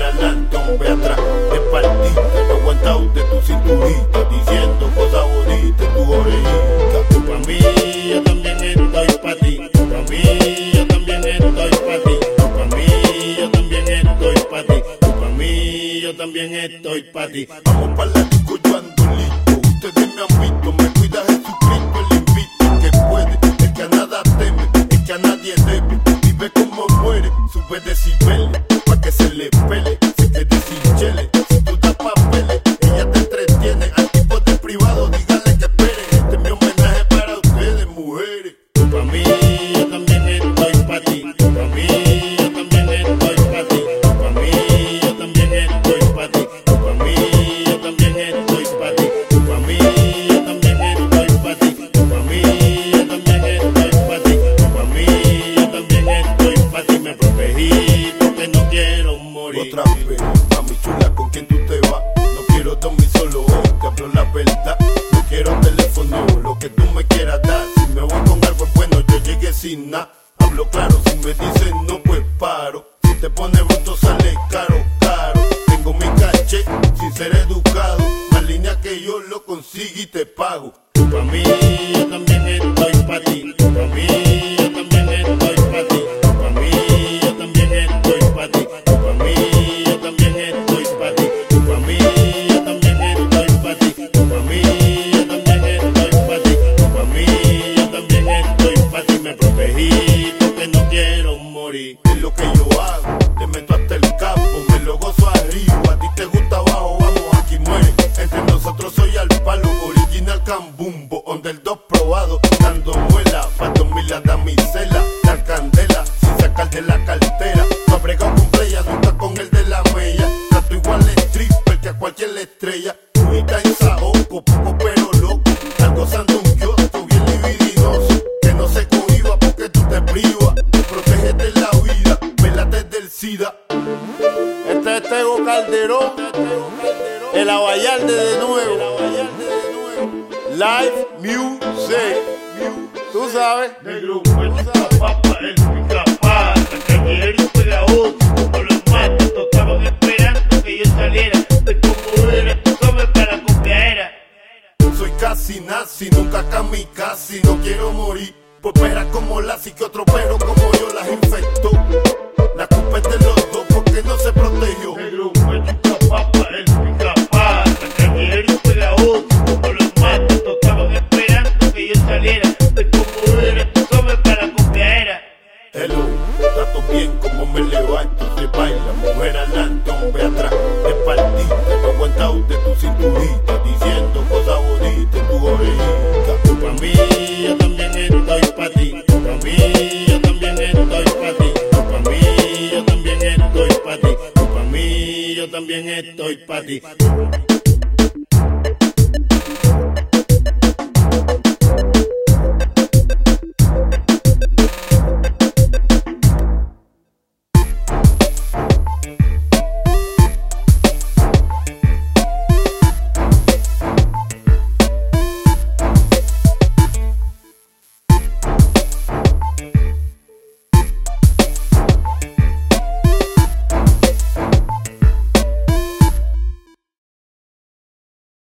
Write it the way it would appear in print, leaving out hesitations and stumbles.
mujer adelante, hombre atrás. Te partiste, no aguantado de tu cinturita, diciendo cosas bonitas en tu orejita. Tú pa' mí, yo también estoy pa' ti. Tú pa' mí, yo también estoy pa' ti. Tú pa' mí, yo también estoy pa' ti. Tú pa' mí, yo también estoy pa' ti. Vamos pa' la disco, yo ando listo. Ustedes me han visto, me cuida Jesucristo, el invito que puede, el que a nada teme, el que a nadie debe. Vive como muere, sube decibeles, pa' que se le pele, se quede sin chele. Si tú das papeles, ella te entretiene. Al tipo de privado, dígale que espere. Este es mi homenaje para ustedes, mujeres. Tú pa' mí, yo también estoy pa' ti. Tú pa' mí, yo también estoy pa' ti. Tú pa' mí, yo también estoy pa' ti. Tú pa' mí, yo también estoy pa' ti. Tú pa' mí, yo también estoy pa' ti. Tú pa' mí, yo también estoy pa' ti. Tú pa' mí, yo también estoy pa' ti. Me protegí porque no quiero morir. Otra vez, mami chula, ¿con quién tú te vas? No quiero dormir solo hoy, te hablo la verdad. No quiero teléfono, lo que tú me quieras dar. Si me voy con algo bueno, yo llegué sin nada. Hablo claro, si me dicen no, pues paro. Si te pones bruto, sale caro, caro. Tengo mi caché, sin ser educado. Más línea que yo lo consigo y te pago. Tú pa' mí, yo también estoy pa' ti. Tú pa' mí, yo también estoy pa' ti. Tú pa' mí, yo también estoy pa' ti. Tú pa' mí, yo también estoy pa' ti. Tú pa' mí, yo también estoy pa' ti. Tú pa' mí, yo también estoy pa' ti. Tú pa' mí, yo también estoy pa' ti. Me protegí porque no quiero morir. Es lo que yo hago, te meto hasta el campo, me lo gozo arriba. A ti te gusta abajo, vamos, aquí muere. Entre nosotros soy al palo, original cambumbo, donde el dos probado, dando muela, pa' dormir la damisela, la candela, sin sacar de la cartera. No ha bregado con playa, nunca con el de la mella. Trato igual de stripper que a cualquier estrella. Juita en saoco, poco pero loco, estás gozando un kiosco bien libidinoso, que no se cohiba porque tú te privas. Protégete la vida, vélate del SIDA. Este es Tego Calderón, el Abayalde de nuevo. Live music, tú sabes. Negro, cuenta papa, el pica pata, callejero y pegajoso, como los matos, estaban esperando que yo saliera de como era, tú sabes, para la copiadera. Soy casi nazi, nunca kamikaze, no quiero morir. Por peras como Lassie, que otro perro como yo las infectó. La culpa es de los dos porque no se protegió. Negro, cuenta papa, el pica pata, callejero y pegajoso, como los matos, estaban esperando que yo saliera de como era, tú sabes, para la copiadera. Hello, trato bien como me levanto, se baila, mujer adelante, hombre atrás. Te partiste, no aguantado de tu cinturita, diciendo cosas bonitas en tu orejita. Tú pa' mí, yo también estoy pa' ti. Tú pa' mí, yo también estoy pa' ti. Tú pa' mí, yo también estoy pa' ti. Tú pa' mí, yo también estoy pa' ti.